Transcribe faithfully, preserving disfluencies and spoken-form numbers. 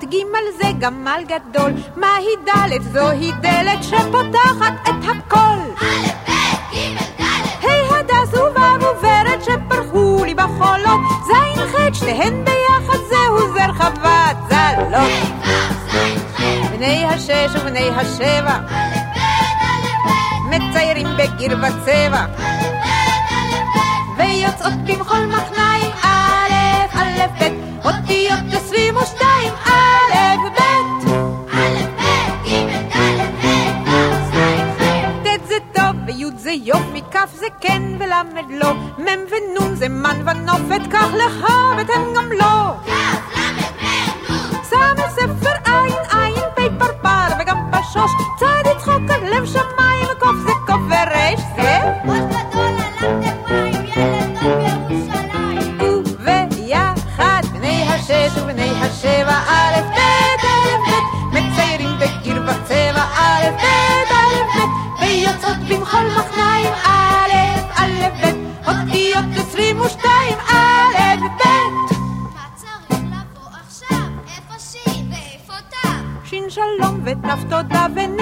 גימל זה גמל גדול, מהי דלת? זוהי דלת שפותחת את הכל. א' ב' ג' ד' היי הדס ובב וברד שפרחו לי בחולות, זין ח' שתיהן ביחד זהו זר חוות זלות. ה' ו' ז' ח' בני השש ובני השבע א' ב' א' ב' מציירים בגיר וצבע א' ב' א' ב' ויוצאות במחול מחניים א' א' ב' אותיות עשרים ושתיים א' ב' א' ב' ג' ד' ה' ו' ז' ח' ט' זה טוב וי' זה יופי, כ' זה כן ולמד לא, מ' ונ' זה מן ונופת, כך לך ותן גם לא. כ' ל' ה' נ' סמל ספר עין עין פי פרפר וגם בשוש, צד יצחוק עד לב שמיים, קוף זה קוף ורש זה ראש גדול על הכתפיים, ילד טוב ירושלים. וביחד בני השש ובני השבע א' ב' א' ב' מציירים בגיר וצבע א' ב' א' ב' ויוצאות במחול מחניים א' א' ב' אותיות עשרים ושתיים א' ב'. מה צריך לבוא עכשיו? איפה שין ואיפה תו? שין שלום ותף תודה ונ